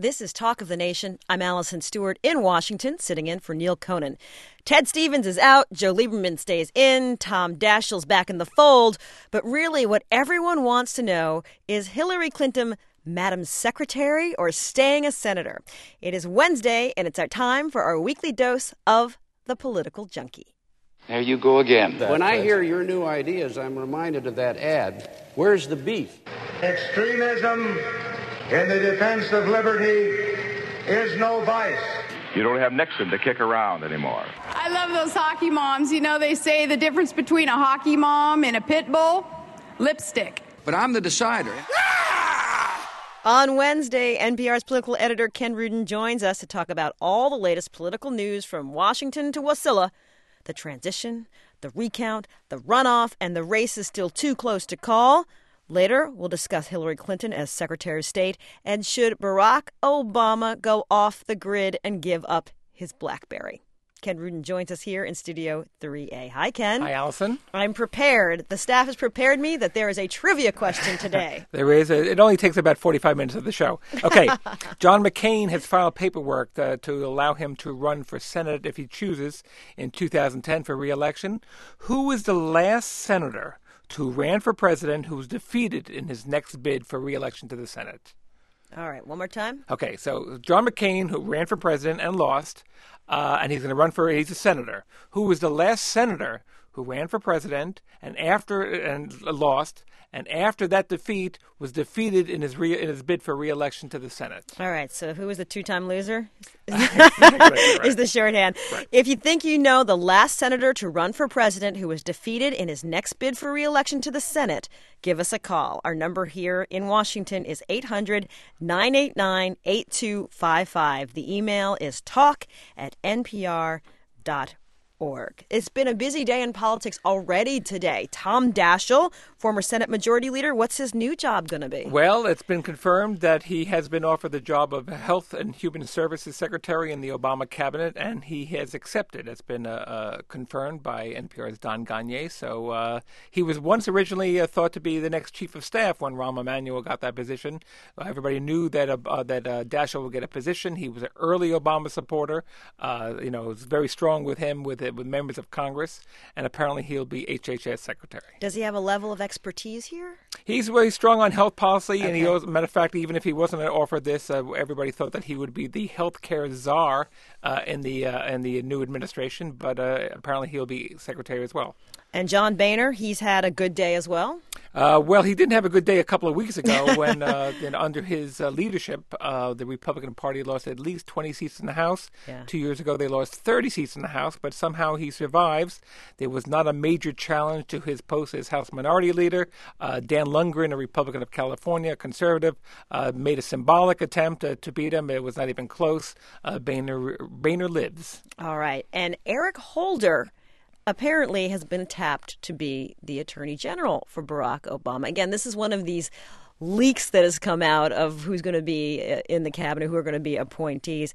This is Talk of the Nation. I'm Allison Stewart in Washington, sitting in for Neil Conan. Ted Stevens is out, Joe Lieberman stays in, Tom Daschle's back in the fold. But really what everyone wants to know is Hillary Clinton Madam Secretary or staying a senator? It is Wednesday, and it's our time for our weekly dose of the political junkie. There you go again. When I hear your new ideas, I'm reminded of that ad. Where's the beef? Extremism in the defense of liberty is no vice. You don't have Nixon to kick around anymore. I love those hockey moms. You know, they say the difference between a hockey mom and a pit bull? Lipstick. But I'm the decider. On Wednesday, NPR's political editor Ken Rudin joins us to talk about all the latest political news from Washington to Wasilla. The transition, the recount, the runoff, and the race is still too close to call. Later, we'll discuss Hillary Clinton as Secretary of State and should Barack Obama go off the grid and give up his BlackBerry. Ken Rudin joins us here in Studio 3A. Hi, Ken. Hi, Allison. I'm prepared. The staff has prepared me that there is a trivia question today. There is. It only takes about 45 minutes of the show. Okay. John McCain has filed paperwork to allow him to run for Senate if he chooses in 2010 for re-election. Who was the last senator who ran for president who was defeated in his next bid for re-election to the Senate? All right. One more time. Okay. So John McCain, who ran for president and lost, and he's going to run he's a senator. Who was the last senator who ran for president and lost, and after that defeat was defeated in his bid for re-election to the Senate? All right. So who was the two-time loser? Right. Is the shorthand. Right. If you think you know the last senator to run for president who was defeated in his next bid for re-election to the Senate, give us a call. Our number here in Washington is 800-989-8255. The email is talk@npr.org. It's been a busy day in politics already today. Tom Daschle, former Senate Majority Leader, what's his new job going to be? Well, it's been confirmed that he has been offered the job of Health and Human Services Secretary in the Obama cabinet, and he has accepted. It's been confirmed by NPR's Don Gagné. So he was once originally thought to be the next chief of staff when Rahm Emanuel got that position. Everybody knew that Daschle would get a position. He was an early Obama supporter. It was very strong with him, with members of Congress, and apparently he'll be HHS Secretary. Does he have a level of expertise here? He's very strong on health policy, Okay. and matter of fact, even if he wasn't offered this, everybody thought that he would be the healthcare czar in the new administration. But apparently, he'll be secretary as well. And John Boehner, he's had a good day as well? Well, he didn't have a good day a couple of weeks ago when, under his leadership, the Republican Party lost at least 20 seats in the House. Yeah. 2 years ago, they lost 30 seats in the House, but somehow he survives. There was not a major challenge to his post as House Minority Leader. Dan Lundgren, a Republican of California, a conservative, made a symbolic attempt to beat him. It was not even close. Boehner lives. All right. And Eric Holder apparently has been tapped to be the Attorney General for Barack Obama. Again, this is one of these leaks that has come out of who's going to be in the cabinet, who are going to be appointees.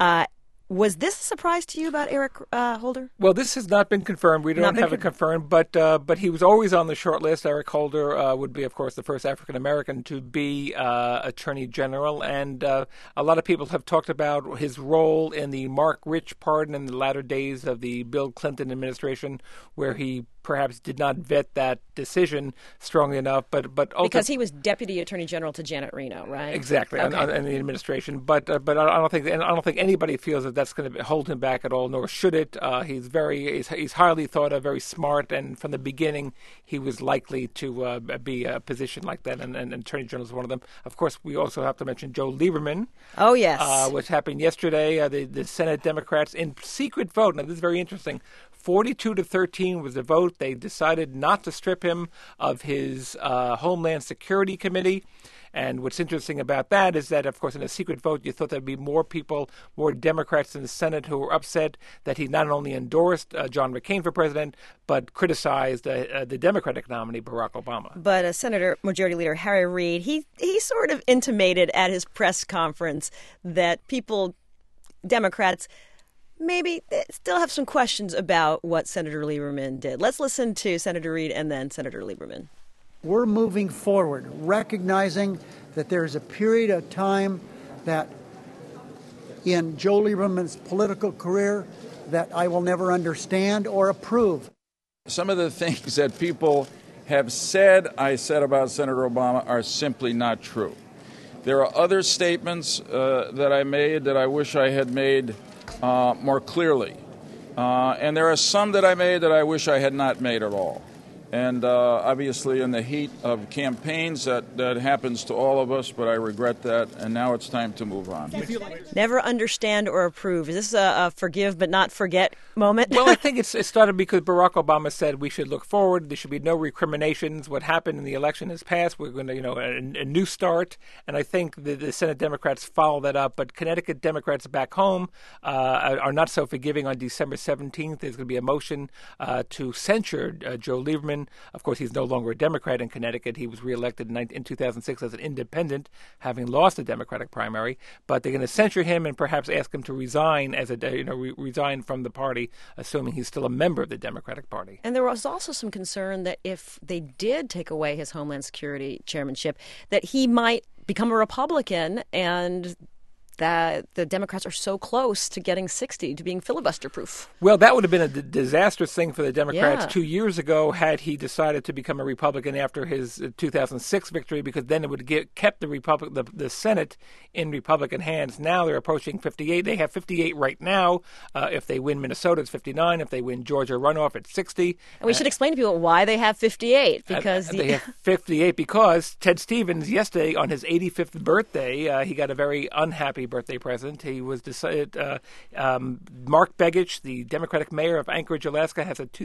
Was this a surprise to you about Eric Holder? Well, this has not been confirmed. We don't have it confirmed, but he was always on the short list. Eric Holder would be, of course, the first African-American to be Attorney General. And a lot of people have talked about his role in the Mark Rich pardon in the latter days of the Bill Clinton administration, where he perhaps did not vet that decision strongly enough, but because he was Deputy Attorney General to Janet Reno, right? Exactly, okay. in the administration. But I don't think anybody feels that that's going to hold him back at all, nor should it. He's highly thought of, very smart, and from the beginning he was likely to be a position like that, and Attorney General is one of them. Of course, we also have to mention Joe Lieberman. Oh yes, which happened yesterday. The Senate Democrats in secret vote. Now this is very interesting. 42-13 was the vote. They decided not to strip him of his Homeland Security Committee. And what's interesting about that is that, of course, in a secret vote, you thought there'd be more people, more Democrats in the Senate who were upset that he not only endorsed John McCain for president, but criticized the Democratic nominee, Barack Obama. But Senator Majority Leader Harry Reid, he sort of intimated at his press conference that Democrats, maybe still have some questions about what Senator Lieberman did. Let's listen to Senator Reid and then Senator Lieberman. We're moving forward, recognizing that there's a period of time that in Joe Lieberman's political career that I will never understand or approve. Some of the things that people have said I said about Senator Obama are simply not true. There are other statements that I made that I wish I had made more clearly. And there are some that I made that I wish I had not made at all. And obviously in the heat of campaigns, that happens to all of us, but I regret that, and now it's time to move on. Never understand or approve. Is this a forgive but not forget moment? Well, I think it started because Barack Obama said we should look forward. There should be no recriminations. What happened in the election is past. We're going to, a new start. And I think the Senate Democrats follow that up. But Connecticut Democrats back home are not so forgiving. On December 17th, there's going to be a motion to censure Joe Lieberman. Of course, he's no longer a Democrat in Connecticut. He was reelected in 2006 as an independent, having lost the Democratic primary. But they're going to censure him and perhaps ask him to resign resign from the party, assuming he's still a member of the Democratic Party. And there was also some concern that if they did take away his Homeland Security chairmanship, that he might become a Republican, and that the Democrats are so close to getting 60, to being filibuster-proof. Well, that would have been a disastrous thing for the Democrats 2 years ago had he decided to become a Republican after his 2006 victory, because then it would kept the Senate in Republican hands. Now they're approaching 58. They have 58 right now. If they win Minnesota, it's 59. If they win Georgia runoff, it's 60. And we should explain to people why they have 58. Because they have 58 because Ted Stevens, yesterday on his 85th birthday, he got a very unhappy birthday present. He was decided. Mark Begich, the Democratic mayor of Anchorage, Alaska, has a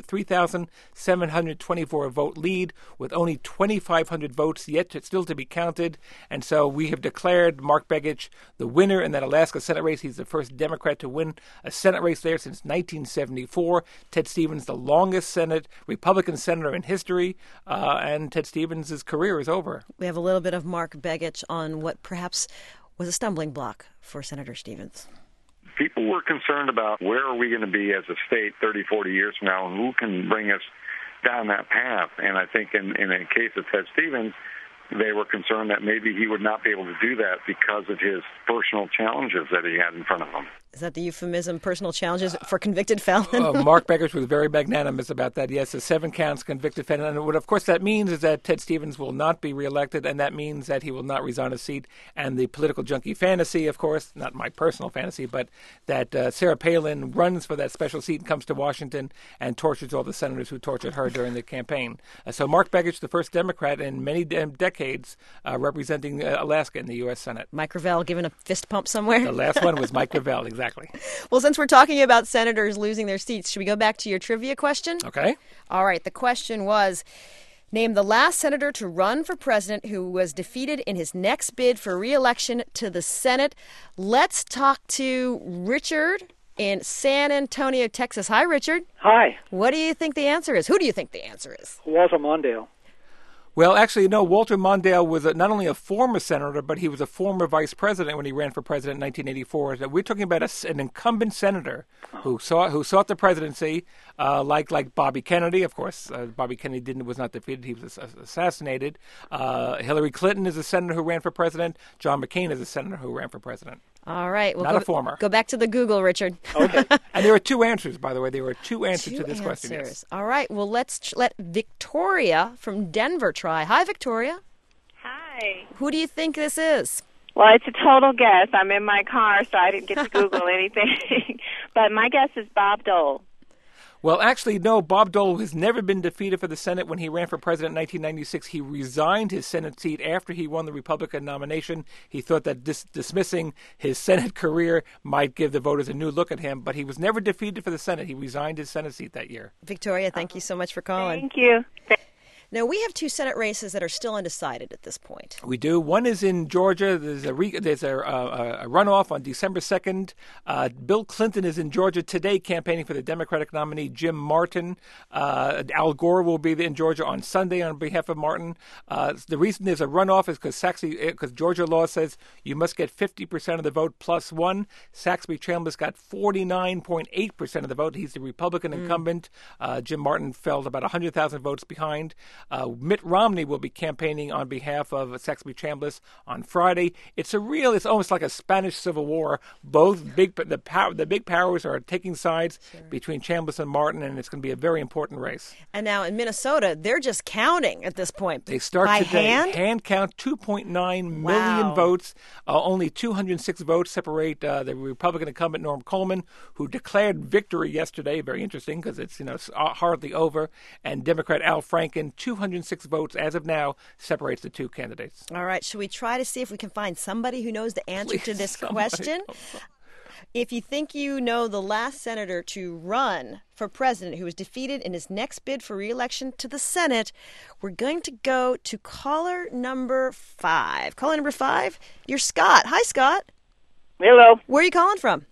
3,724 vote lead with only 2,500 votes yet still to be counted. And so we have declared Mark Begich the winner in that Alaska Senate race. He's the first Democrat to win a Senate race there since 1974. Ted Stevens, the longest Republican senator in history, and Ted Stevens' career is over. We have a little bit of Mark Begich on what perhaps was a stumbling block for Senator Stevens. People were concerned about where are we going to be as a state 30, 40 years from now, and who can bring us down that path. And I think in a case of Ted Stevens, they were concerned that maybe he would not be able to do that because of his personal challenges that he had in front of him. Is that the euphemism, personal challenges for convicted felon? Mark Begich was very magnanimous about that. Yes, the 7 counts convicted felon. And what, of course, that means is that Ted Stevens will not be reelected, and that means that he will not resign his seat. And the political junkie fantasy, of course, not my personal fantasy, but that Sarah Palin runs for that special seat and comes to Washington and tortures all the senators who tortured her during the campaign. So Mark Begich, the first Democrat in many decades representing Alaska in the U.S. Senate. Mike Gravel giving a fist pump somewhere? The last one was Mike Gravel, exactly. Well, since we're talking about senators losing their seats, should we go back to your trivia question? Okay. All right. The question was, name the last senator to run for president who was defeated in his next bid for re-election to the Senate. Let's talk to Richard in San Antonio, Texas. Hi, Richard. Hi. What do you think the answer is? Who do you think the answer is? Walter Mondale. Well, actually, no, Walter Mondale was not only a former senator, but he was a former vice president when he ran for president in 1984. We're talking about an incumbent senator who sought the presidency, like Bobby Kennedy. Of course, Bobby Kennedy was not defeated. He was assassinated. Hillary Clinton is a senator who ran for president. John McCain is a senator who ran for president. All right. Well, not a former. Go back to the Google, Richard. Okay. And there are 2 answers, by the way. There were 2 answers to this question. Yes. All right. Well, let's let Victoria from Denver try. Hi, Victoria. Hi. Who do you think this is? Well, it's a total guess. I'm in my car, so I didn't get to Google anything. But my guess is Bob Dole. Well, actually, no, Bob Dole has never been defeated for the Senate. When he ran for president in 1996, he resigned his Senate seat after he won the Republican nomination. He thought that dismissing his Senate career might give the voters a new look at him, but he was never defeated for the Senate. He resigned his Senate seat that year. Victoria, thank you so much for calling. Thank you. Now, we have 2 Senate races that are still undecided at this point. We do. One is in Georgia. There's a runoff on December 2nd. Bill Clinton is in Georgia today campaigning for the Democratic nominee, Jim Martin. Al Gore will be in Georgia on Sunday on behalf of Martin. The reason there's a runoff is because Georgia law says you must get 50% of the vote plus 1. Saxby Chambliss got 49.8% of the vote. He's the Republican incumbent. Jim Martin fell about 100,000 votes behind. Mitt Romney will be campaigning on behalf of Saxby Chambliss on Friday. It's almost like a Spanish Civil War. Both the big powers are taking sides between Chambliss and Martin, and it's going to be a very important race. And now in Minnesota, they're just counting at this point. They start by today. hand Count 2.9 million votes. Only 206 votes separate the Republican incumbent Norm Coleman, who declared victory yesterday. Very interesting because it's hardly over. And Democrat Al Franken, 206 votes as of now separates the two candidates. All right. Should we try to see if we can find somebody who knows the answer to this question? If you think you know the last senator to run for president who was defeated in his next bid for re-election to the Senate, we're going to go to caller number 5. Caller number 5, you're Scott. Hi, Scott. Hello. Where are you calling from?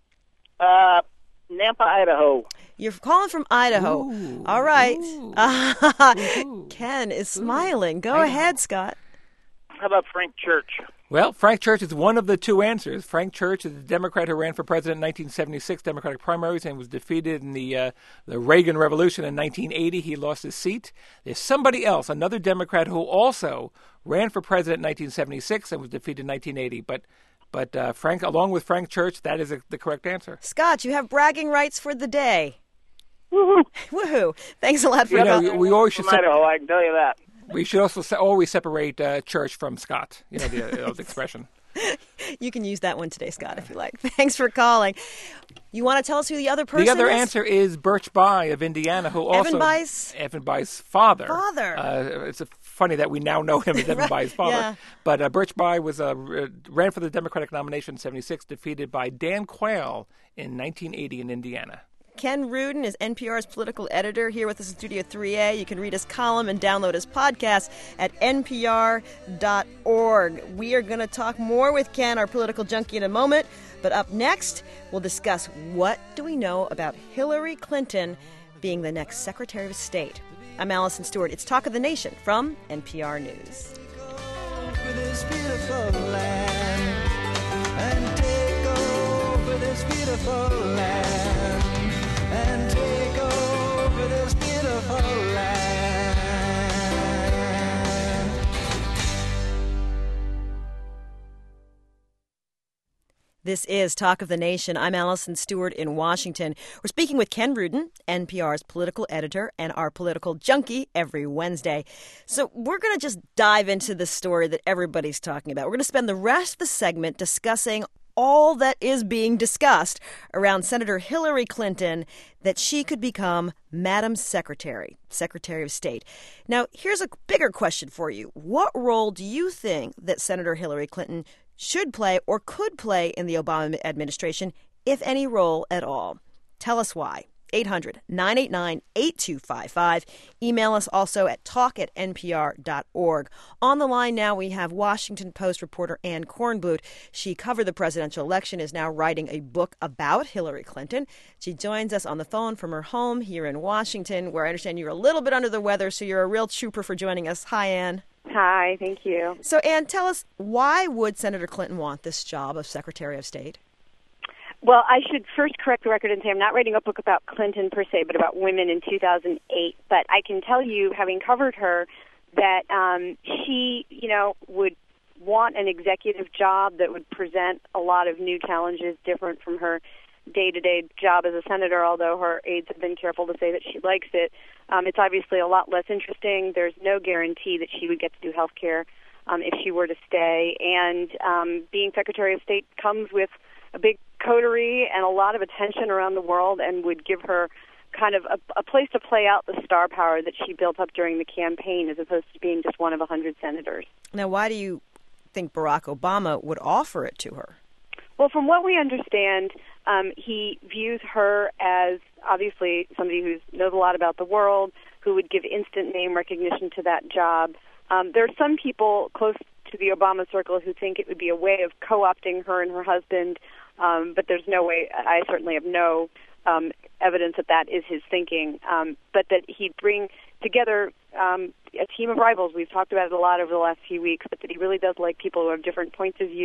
Nampa, Idaho. You're calling from Idaho. Ooh. All right. Ooh. Ken is smiling. Go ahead, Scott. How about Frank Church? Well, Frank Church is one of the two answers. Frank Church is the Democrat who ran for president in 1976 Democratic primaries and was defeated in the Reagan Revolution in 1980. He lost his seat. There's somebody else, another Democrat who also ran for president in 1976 and was defeated in 1980. But Frank, along with Frank Church, that is the correct answer. Scott, you have bragging rights for the day. Woohoo! Woohoo! Thanks a lot for that. We always should. Idaho, I can tell you that. We should also always separate Church from Scott. The old expression. You can use that one today, Scott, if you like. Thanks for calling. You want to tell us who the other person is? The other answer is Birch Bayh of Indiana, who also... Evan Bayh's father. It's funny that we now know him as Evan Bayh's father. Yeah. But Birch Bayh ran for the Democratic nomination in 1976, defeated by Dan Quayle in 1980 in Indiana. Ken Rudin is NPR's political editor here with us in Studio 3A. You can read his column and download his podcast at npr.org. We are going to talk more with Ken, our political junkie, in a moment. But up next, we'll discuss what do we know about Hillary Clinton being the next Secretary of State. I'm Allison Stewart. It's Talk of the Nation from NPR News. And take over this beautiful land. This is Talk of the Nation. I'm Allison Stewart in Washington. We're speaking with Ken Rudin, NPR's political editor and our political junkie every Wednesday. So we're going to just dive into the story that everybody's talking about. We're going to spend the rest of the segment discussing all that is being discussed around Senator Hillary Clinton, that she could become Madam Secretary of State. Now, here's a bigger question for you. What role do you think that Senator Hillary Clinton should play or could play in the Obama administration, if any role at all? Tell us why. 800-989-8255. Email us also at talk@npr.org. On the line now, we have Washington Post reporter Ann Kornblut. She covered the presidential election, is now writing a book about Hillary Clinton. She joins us on the phone from her home here in Washington, where I understand you're a little bit under the weather, so you're a real trooper for joining us. Hi, Ann. Hi, thank you. So, Ann, tell us, why would Senator Clinton want this job of Secretary of State? Well, I should first correct the record and say I'm not writing a book about Clinton per se, but about women in 2008. But I can tell you, having covered her, that she, would want an executive job that would present a lot of new challenges different from her day-to-day job as a senator, although her aides have been careful to say that she likes it. It's obviously a lot less interesting. There's no guarantee that she would get to do health care if she were to stay. And being Secretary of State comes with a big coterie and a lot of attention around the world, and would give her kind of a place to play out the star power that she built up during the campaign, as opposed to being just one of 100 senators. Now, why do you think Barack Obama would offer it to her? Well, from what we understand, he views her as obviously somebody who knows a lot about the world, who would give instant name recognition to that job. There are some people close to the Obama circle who think it would be a way of co-opting her and her husband, but there's no way, I certainly have no evidence that is his thinking, but that he'd bring together a team of rivals. We've talked about it a lot over the last few weeks, but that he really does like people who have different points of view.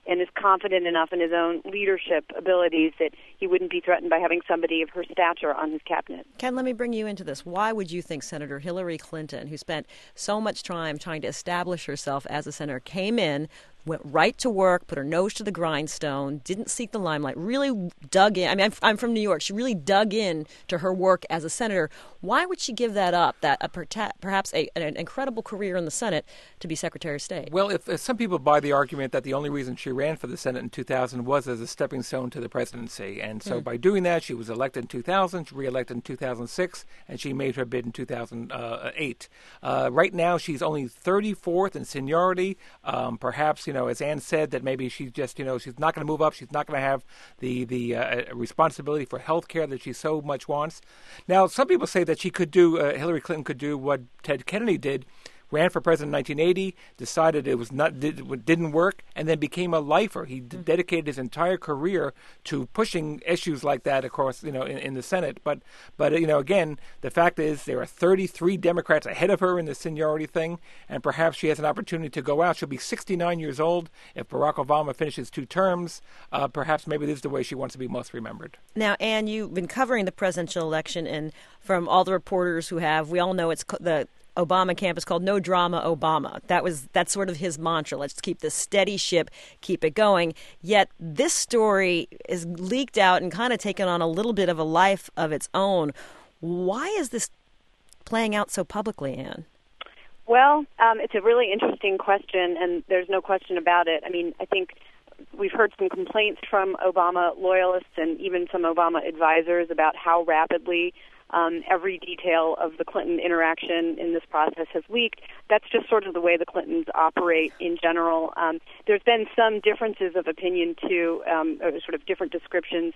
and is confident enough in his own leadership abilities that he wouldn't be threatened by having somebody of her stature on his cabinet. Ken, let me bring you into this. Why would you think Senator Hillary Clinton, who spent so much time trying to establish herself as a senator, came in, went right to work, put her nose to the grindstone, didn't seek the limelight, really dug in? I mean, I'm from New York. She really dug in to her work as a senator. Why would she give that up, perhaps an incredible career in the Senate, to be Secretary of State? Well, if some people buy the argument that the only reason she ran for the Senate in 2000 was as a stepping stone to the presidency, and so by doing that, she was elected in 2000, she re-elected in 2006, and she made her bid in 2008. Right now, she's only 34th in seniority. Perhaps, as Ann said, that maybe she's just, she's not going to move up. She's not going to have the responsibility for health care that she so much wants. Now, some people say that Hillary Clinton could do what Ted Kennedy did, ran for president in 1980, decided it didn't work, and then became a lifer. He dedicated his entire career to pushing issues like that, of course, in the Senate. But again, the fact is there are 33 Democrats ahead of her in the seniority thing, and perhaps she has an opportunity to go out. She'll be 69 years old if Barack Obama finishes 2 terms. Perhaps maybe this is the way she wants to be most remembered. Now, Ann, you've been covering the presidential election, and from all the reporters who have, we all know it's the Obama camp is called No Drama Obama. That's sort of his mantra. Let's keep this steady ship, keep it going. Yet this story is leaked out and kind of taken on a little bit of a life of its own. Why is this playing out so publicly, Ann? Well, it's a really interesting question, and there's no question about it. I mean, I think we've heard some complaints from Obama loyalists and even some Obama advisors about how rapidly every detail of the Clinton interaction in this process has leaked. That's just sort of the way the Clintons operate in general. There's been some differences of opinion, too, sort of different descriptions.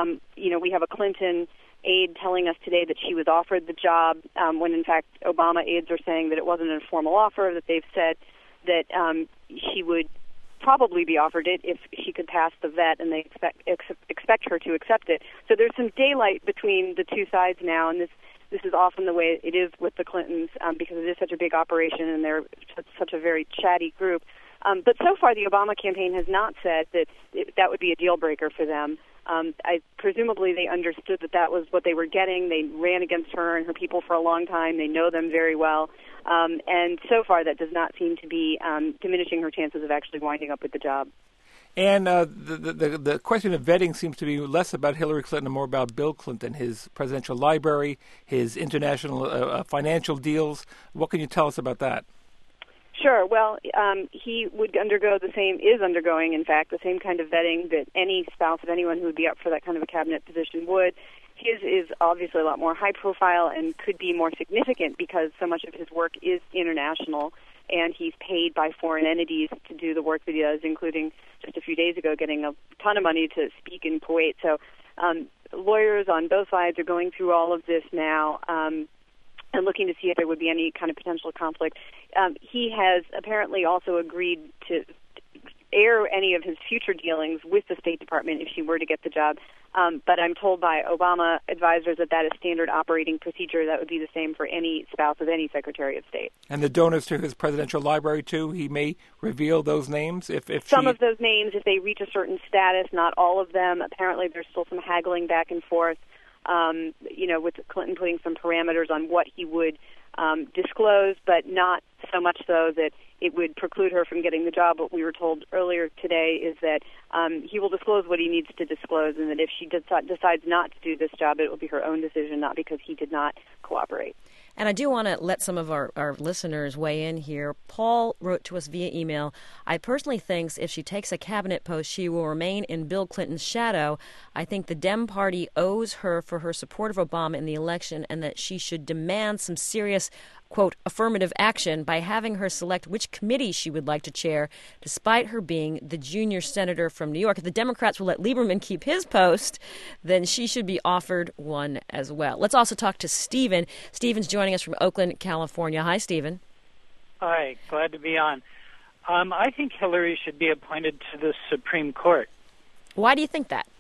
We have a Clinton aide telling us today that she was offered the job when, in fact, Obama aides are saying that it wasn't a formal offer, that they've said that she would probably be offered it if she could pass the vet, and they expect her to accept it. So there's some daylight between the two sides now, and this is often the way it is with the Clintons because it is such a big operation and they're such a very chatty group. But so far, the Obama campaign has not said that that would be a deal breaker for them. Presumably they understood that was what they were getting. They ran against her and her people for a long time. They know them very well. And so far that does not seem to be diminishing her chances of actually winding up with the job. And the question of vetting seems to be less about Hillary Clinton and more about Bill Clinton, his presidential library, his international financial deals. What can you tell us about that? Sure. Well, he would is undergoing, in fact, the same kind of vetting that any spouse of anyone who would be up for that kind of a cabinet position would. His is obviously a lot more high profile and could be more significant because so much of his work is international, and he's paid by foreign entities to do the work that he does, including just a few days ago getting a ton of money to speak in Kuwait. So lawyers on both sides are going through all of this now and looking to see if there would be any kind of potential conflict. He has apparently also agreed to air any of his future dealings with the State Department if she were to get the job. But I'm told by Obama advisors that is standard operating procedure. That would be the same for any spouse of any Secretary of State. And the donors to his presidential library, too, he may reveal those names? If some of those names, if they reach a certain status, not all of them. Apparently there's still some haggling back and forth, with Clinton putting some parameters on what he would disclose, but not so much so that it would preclude her from getting the job. What we were told earlier today is that he will disclose what he needs to disclose, and that if she decides not to do this job, it will be her own decision, not because he did not cooperate. And I do want to let some of our listeners weigh in here. Paul wrote to us via email, I personally think if she takes a cabinet post, she will remain in Bill Clinton's shadow. I think the Dem Party owes her for her support of Obama in the election, and that she should demand some serious, quote, affirmative action by having her select which committee she would like to chair, despite her being the junior senator from New York. If the Democrats will let Lieberman keep his post, then she should be offered one as well. Let's also talk to Stephen. Stephen's joining us from Oakland, California. Hi, Stephen. Hi, glad to be on. I think Hillary should be appointed to the Supreme Court. Why do you think that?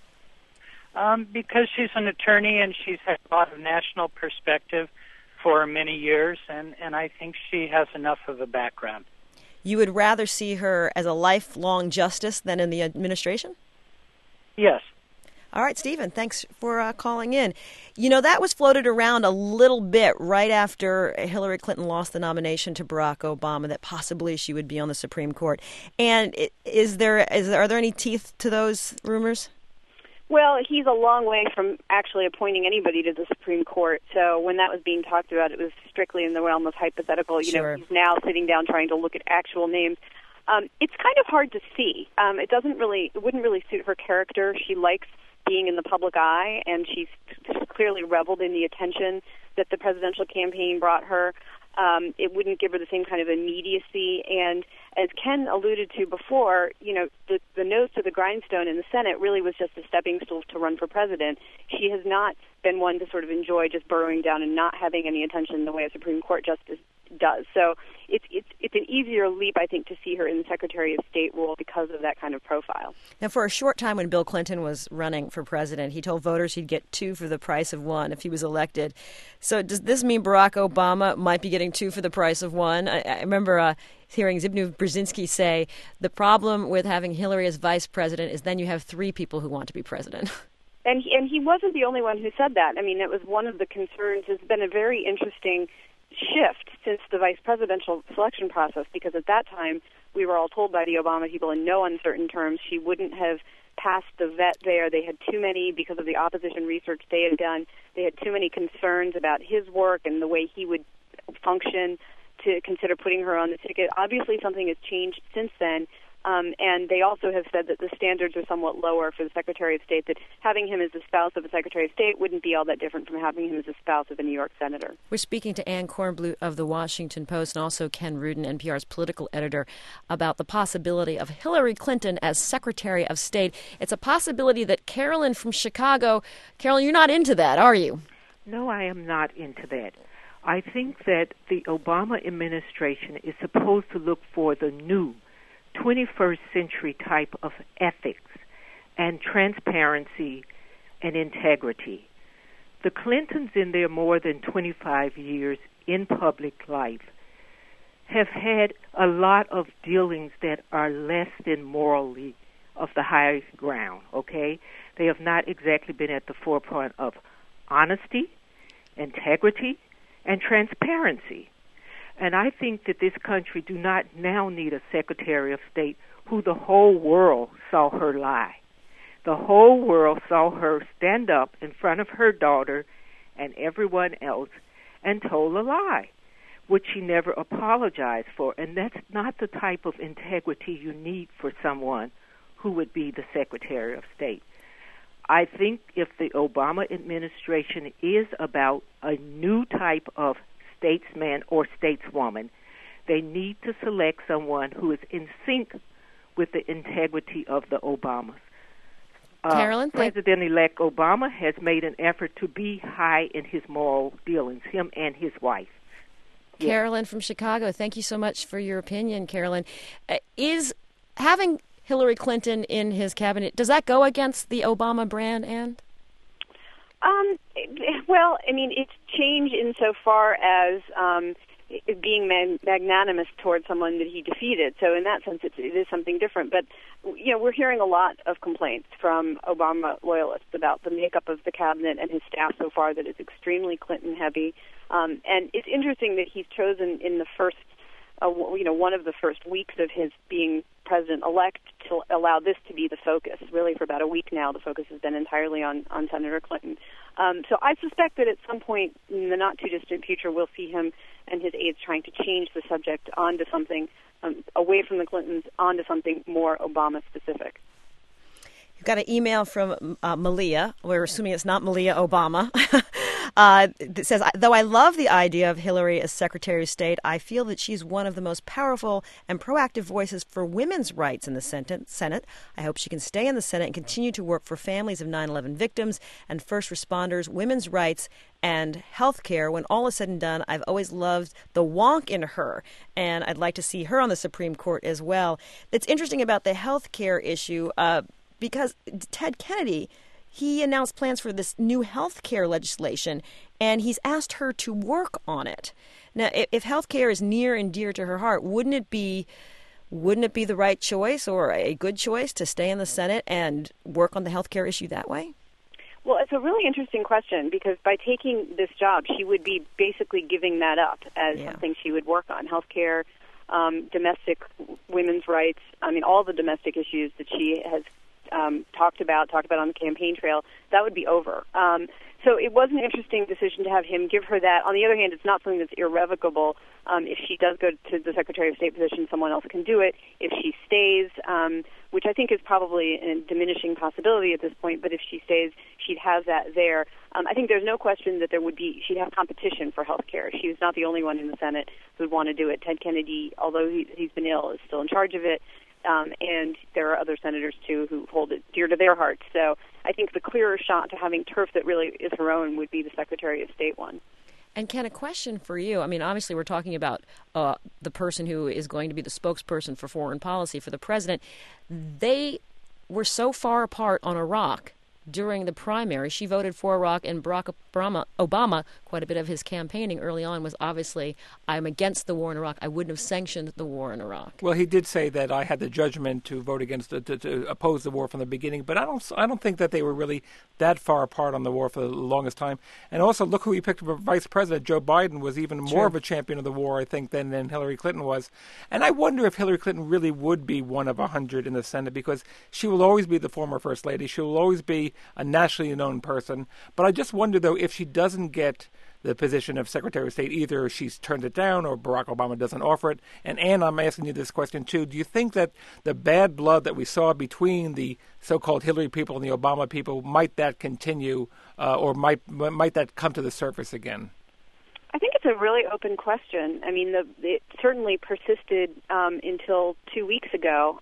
Because she's an attorney and she's had a lot of national perspective for many years, and I think she has enough of a background. You would rather see her as a lifelong justice than in the administration? Yes. All right, Stephen, thanks for calling in. You know, that was floated around a little bit right after Hillary Clinton lost the nomination to Barack Obama, that possibly she would be on the Supreme Court. And are there any teeth to those rumors? Well, he's a long way from actually appointing anybody to the Supreme Court. So when that was being talked about, it was strictly in the realm of hypothetical. You know, he's now sitting down trying to look at actual names. It's kind of hard to see. It wouldn't really suit her character. She likes being in the public eye, and she's clearly reveled in the attention that the presidential campaign brought her. It wouldn't give her the same kind of immediacy. And as Ken alluded to before, you know, the nose to the grindstone in the Senate really was just a stepping stool to run for president. She has not been one to sort of enjoy just burrowing down and not having any attention the way a Supreme Court justice does. So it's an easier leap, I think, to see her in the Secretary of State role because of that kind of profile. Now, for a short time when Bill Clinton was running for president, he told voters he'd get 2 for the price of 1 if he was elected. So does this mean Barack Obama might be getting 2 for the price of 1? I remember hearing Zbigniew Brzezinski say the problem with having Hillary as vice president is then you have 3 people who want to be president. And he wasn't the only one who said that. I mean, it was one of the concerns. It's been a very interesting shift since the vice presidential selection process, because at that time we were all told by the Obama people in no uncertain terms she wouldn't have passed the vet there. They had too many, because of the opposition research they had done, they had too many concerns about his work and the way he would function to consider putting her on the ticket. Obviously something has changed since then. And they also have said that the standards are somewhat lower for the Secretary of State, that having him as the spouse of a Secretary of State wouldn't be all that different from having him as the spouse of a New York senator. We're speaking to Ann Kornbluth of The Washington Post and also Ken Rudin, NPR's political editor, about the possibility of Hillary Clinton as Secretary of State. It's a possibility that Carolyn from Chicago, Carolyn, you're not into that, are you? No, I am not into that. I think that the Obama administration is supposed to look for the new 21st century type of ethics and transparency and integrity. The Clintons, in their more than 25 years in public life, have had a lot of dealings that are less than morally of the high ground, okay? They have not exactly been at the forefront of honesty, integrity, and transparency. And I think that this country do not now need a Secretary of State who the whole world saw her lie. The whole world saw her stand up in front of her daughter and everyone else and told a lie, which she never apologized for. And that's not the type of integrity you need for someone who would be the Secretary of State. I think if the Obama administration is about a new type of statesman or stateswoman, they need to select someone who is in sync with the integrity of the Obamas. Carolyn, President-elect Obama has made an effort to be high in his moral dealings, him and his wife. Carolyn from Chicago, thank you so much for your opinion, Carolyn. Is having Hillary Clinton in his cabinet, does that go against the Obama brand, Ann? Well, I mean, it's change insofar as being magnanimous towards someone that he defeated. So in that sense, it is something different. But, you know, we're hearing a lot of complaints from Obama loyalists about the makeup of the cabinet and his staff so far, that it's extremely Clinton-heavy. And it's interesting that he's chosen in the first, one of the first weeks of his being president-elect to allow this to be the focus. Really, for about a week now, the focus has been entirely on Senator Clinton. So I suspect that at some point in the not-too-distant future, we'll see him and his aides trying to change the subject onto something away from the Clintons, onto something more Obama-specific. You've got an email from Malia. We're assuming it's not Malia Obama. It says, though I love the idea of Hillary as Secretary of State, I feel that she's one of the most powerful and proactive voices for women's rights in the Senate. I hope she can stay in the Senate and continue to work for families of 9/11 victims and first responders, women's rights, and health care. When all is said and done, I've always loved the wonk in her, and I'd like to see her on the Supreme Court as well. It's interesting about the health care issue because Ted Kennedy he announced plans for this new health care legislation, and he's asked her to work on it. Now, if health care is near and dear to her heart, wouldn't it be the right choice or a good choice to stay in the Senate and work on the health care issue that way? Well, it's a really interesting question because by taking this job, she would be basically giving that up as something she would work on. Healthcare, domestic women's rights, all the domestic issues that she has talked about on the campaign trail, that would be over. So it was an interesting decision to have him give her that. On the other hand, it's not something that's irrevocable. If she does go to the Secretary of State position, someone else can do it. If she stays, which I think is probably a diminishing possibility at this point, but if she stays, she'd have that there. I think there's no question that she'd have competition for health care. She was not the only one in the Senate who would want to do it. Ted Kennedy, although he's been ill, is still in charge of it. And there are other senators, too, who hold it dear to their hearts. So I think the clearer shot to having turf that really is her own would be the Secretary of State one. And Ken, a question for you. Obviously we're talking about the person who is going to be the spokesperson for foreign policy for the president. They were so far apart on Iraq during the primary. She voted for Iraq, and Barack Obama, quite a bit of his campaigning early on was obviously, I'm against the war in Iraq. I wouldn't have sanctioned the war in Iraq. Well, he did say that I had the judgment to vote against to oppose the war from the beginning, but I don't think that they were really that far apart on the war for the longest time. And also, look who he picked for vice president. Joe Biden was even more of a champion of the war, I think, than Hillary Clinton was. And I wonder if Hillary Clinton really would be one of 100 in the Senate, because she will always be the former first lady. She will always be a nationally known person. But I just wonder, though, if she doesn't get the position of Secretary of State, either she's turned it down or Barack Obama doesn't offer it. And Ann, I'm asking you this question, too. Do you think that the bad blood that we saw between the so-called Hillary people and the Obama people, might that continue or might that come to the surface again? I think it's a really open question. It certainly persisted until 2 weeks ago.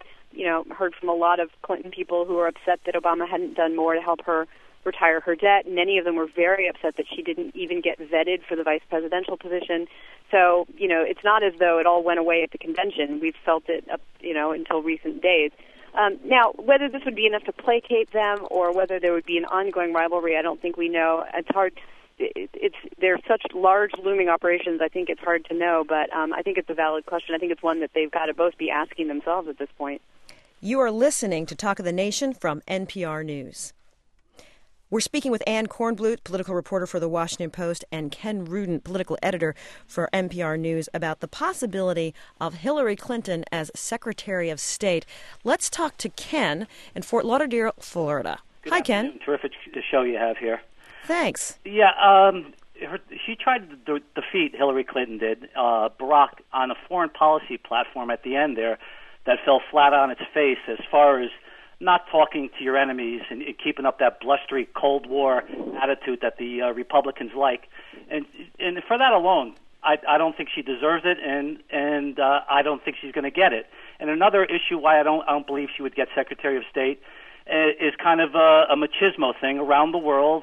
Heard from a lot of Clinton people who were upset that Obama hadn't done more to help her retire her debt. Many of them were very upset that she didn't even get vetted for the vice presidential position. So, it's not as though it all went away at the convention. We've felt it up, until recent days. Now, whether this would be enough to placate them or whether there would be an ongoing rivalry, I don't think we know. It's hard. They're such large looming operations. I think it's hard to know, but I think it's a valid question. I think it's one that they've got to both be asking themselves at this point. You are listening to Talk of the Nation from NPR News. We're speaking with Ann Kornblut, political reporter for The Washington Post, and Ken Rudin, political editor for NPR News, about the possibility of Hillary Clinton as Secretary of State. Let's talk to Ken in Fort Lauderdale, Florida. Hi, Ken. Terrific show you have here. Thanks. Yeah, she tried to defeat, Hillary Clinton did, Barack on a foreign policy platform at the end there that fell flat on its face as far as not talking to your enemies and keeping up that blustery Cold War attitude that the Republicans like. And for that alone, I don't think she deserves it, and I don't think she's going to get it. And another issue why I don't believe she would get Secretary of State is kind of a machismo thing around the world.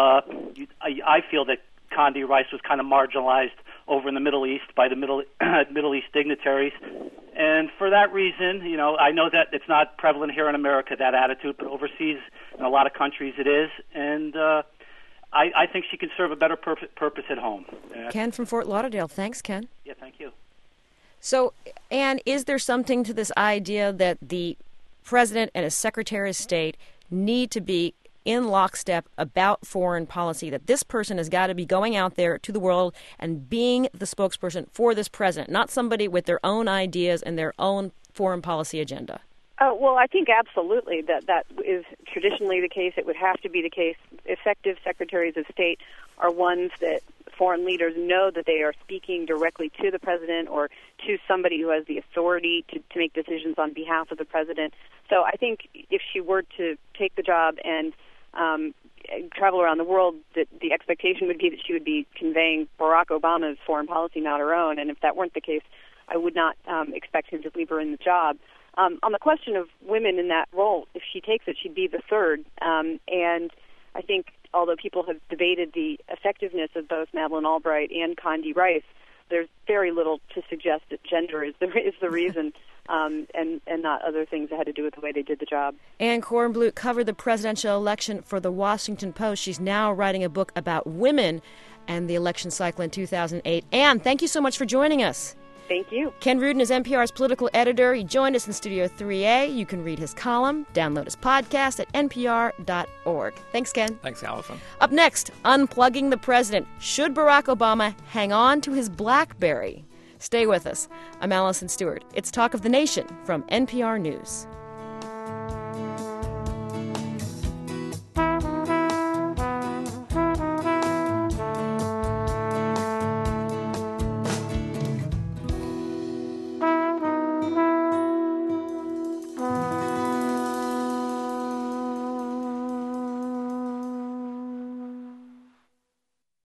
I feel that Condi Rice was kind of marginalized over in the Middle East by the Middle East dignitaries. And for that reason, I know that it's not prevalent here in America, that attitude, but overseas in a lot of countries it is. And I think she can serve a better purpose at home. Ken from Fort Lauderdale. Thanks, Ken. Yeah, thank you. So, Ann, is there something to this idea that the president and a Secretary of State need to be in lockstep about foreign policy, that this person has got to be going out there to the world and being the spokesperson for this president, not somebody with their own ideas and their own foreign policy agenda? Well, I think absolutely that is traditionally the case. It would have to be the case. Effective secretaries of state are ones that foreign leaders know that they are speaking directly to the president or to somebody who has the authority to make decisions on behalf of the president. So I think if she were to take the job and travel around the world, that the expectation would be that she would be conveying Barack Obama's foreign policy, not her own. And if that weren't the case, I would not expect him to leave her in the job. On the question of women in that role, if she takes it, she'd be the third. And I think although people have debated the effectiveness of both Madeleine Albright and Condi Rice, there's very little to suggest that gender is the reason. and not other things that had to do with the way they did the job. Ann Kornblut covered the presidential election for the Washington Post. She's now writing a book about women and the election cycle in 2008. Ann, thank you so much for joining us. Thank you. Ken Rudin is NPR's political editor. He joined us in Studio 3A. You can read his column, download his podcast at npr.org. Thanks, Ken. Thanks, Allison. Up next, Unplugging the President. Should Barack Obama hang on to his BlackBerry? Stay with us. I'm Allison Stewart. It's Talk of the Nation from NPR News.